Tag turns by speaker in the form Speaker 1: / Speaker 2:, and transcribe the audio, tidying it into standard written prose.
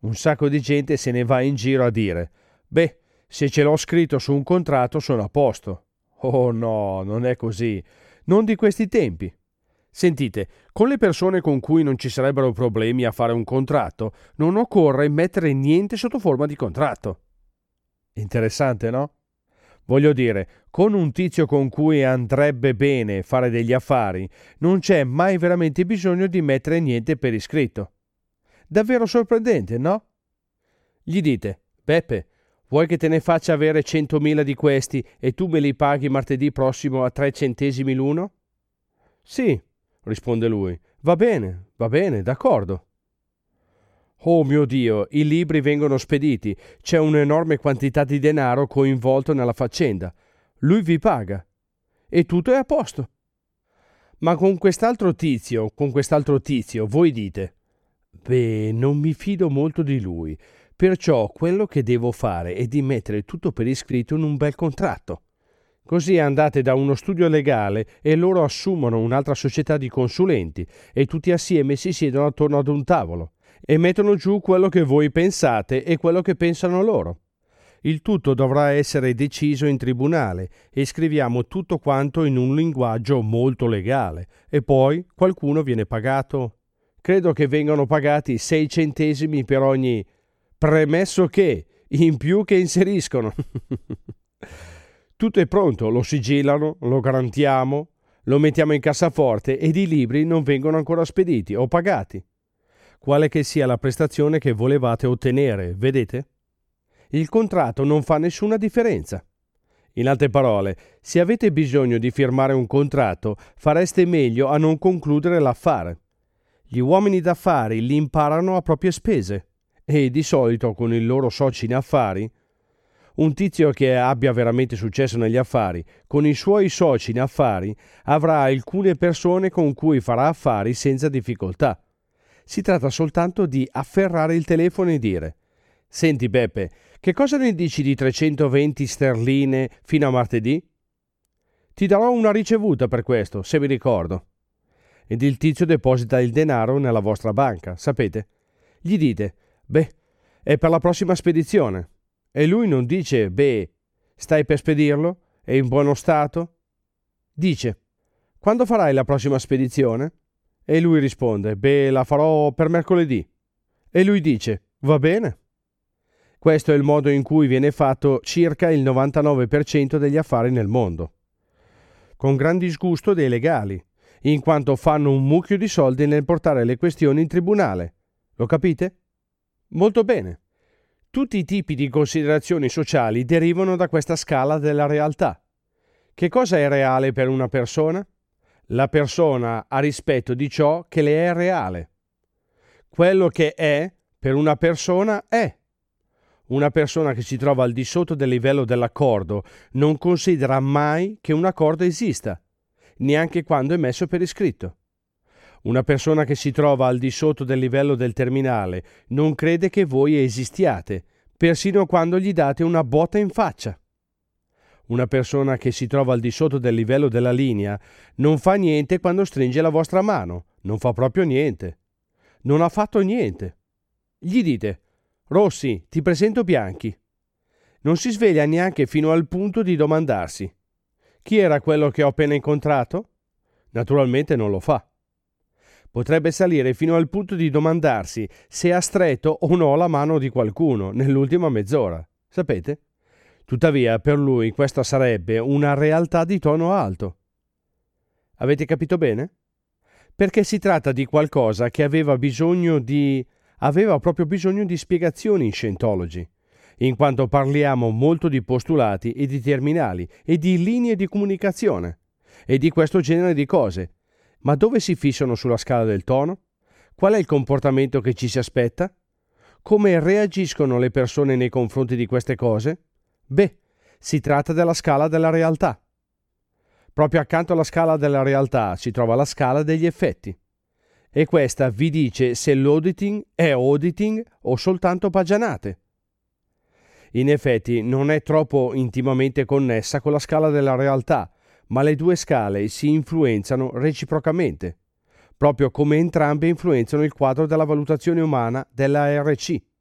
Speaker 1: Un sacco di gente se ne va in giro a dire: beh, se ce l'ho scritto su un contratto sono a posto. Oh no, non è così. Non di questi tempi. Sentite, con le persone con cui non ci sarebbero problemi a fare un contratto, non occorre mettere niente sotto forma di contratto. Interessante, no? Voglio dire, con un tizio con cui andrebbe bene fare degli affari, non c'è mai veramente bisogno di mettere niente per iscritto. Davvero sorprendente, no? Gli dite: Beppe, vuoi che te ne faccia avere 100.000 di questi e tu me li paghi martedì prossimo a 3 centesimi l'uno? Sì, risponde lui. Va bene, d'accordo. Oh mio Dio, i libri vengono spediti, c'è un'enorme quantità di denaro coinvolto nella faccenda. Lui vi paga. E tutto è a posto. Ma con quest'altro tizio, voi dite: beh, non mi fido molto di lui, perciò quello che devo fare è di mettere tutto per iscritto in un bel contratto. Così andate da uno studio legale e loro assumono un'altra società di consulenti e tutti assieme si siedono attorno ad un tavolo e mettono giù quello che voi pensate e quello che pensano loro. Il tutto dovrà essere deciso in tribunale e scriviamo tutto quanto in un linguaggio molto legale e poi qualcuno viene pagato. Credo che vengano pagati 6 centesimi per ogni premesso che in più che inseriscono. Tutto è pronto, lo sigillano, lo garantiamo, lo mettiamo in cassaforte ed i libri non vengono ancora spediti o pagati. Quale che sia la prestazione che volevate ottenere, vedete? Il contratto non fa nessuna differenza. In altre parole, se avete bisogno di firmare un contratto, fareste meglio a non concludere l'affare. Gli uomini d'affari li imparano a proprie spese e di solito con i loro soci in affari. Un tizio che abbia veramente successo negli affari, con i suoi soci in affari, avrà alcune persone con cui farà affari senza difficoltà. Si tratta soltanto di afferrare il telefono e dire: senti Beppe, che cosa ne dici di 320 sterline fino a martedì? Ti darò una ricevuta per questo, se mi ricordo. Ed il tizio deposita il denaro nella vostra banca, sapete? Gli dite: beh, è per la prossima spedizione. E lui non dice: beh, stai per spedirlo? È in buono stato? Dice: quando farai la prossima spedizione? E lui risponde: beh, la farò per mercoledì. E lui dice: va bene. Questo è il modo in cui viene fatto circa il 99% degli affari nel mondo. Con gran disgusto dei legali, in quanto fanno un mucchio di soldi nel portare le questioni in tribunale. Lo capite? Molto bene. Tutti i tipi di considerazioni sociali derivano da questa scala della realtà. Che cosa è reale per una persona? La persona ha rispetto di ciò che le è reale. Quello che è per una persona è. Una persona che si trova al di sotto del livello dell'accordo non considera mai che un accordo esista, neanche quando è messo per iscritto. Una persona che si trova al di sotto del livello del terminale non crede che voi esistiate, persino quando gli date una botta in faccia. Una persona che si trova al di sotto del livello della linea non fa niente quando stringe la vostra mano, non fa proprio niente. Non ha fatto niente. Gli dite: Rossi, ti presento Bianchi. Non si sveglia neanche fino al punto di domandarsi: chi era quello che ho appena incontrato? Naturalmente non lo fa. Potrebbe salire fino al punto di domandarsi se ha stretto o no la mano di qualcuno nell'ultima mezz'ora. Sapete? Tuttavia, per lui questa sarebbe una realtà di tono alto. Avete capito bene? Perché si tratta di qualcosa che aveva proprio bisogno di spiegazioni in Scientology, in quanto parliamo molto di postulati e di terminali e di linee di comunicazione e di questo genere di cose. Ma dove si fissano sulla scala del tono? Qual è il comportamento che ci si aspetta? Come reagiscono le persone nei confronti di queste cose? Beh, si tratta della scala della realtà. Proprio accanto alla scala della realtà si trova la scala degli effetti. E questa vi dice se l'auditing è auditing o soltanto pagianate. In effetti non è troppo intimamente connessa con la scala della realtà, ma le due scale si influenzano reciprocamente, proprio come entrambe influenzano il quadro della valutazione umana della ARC.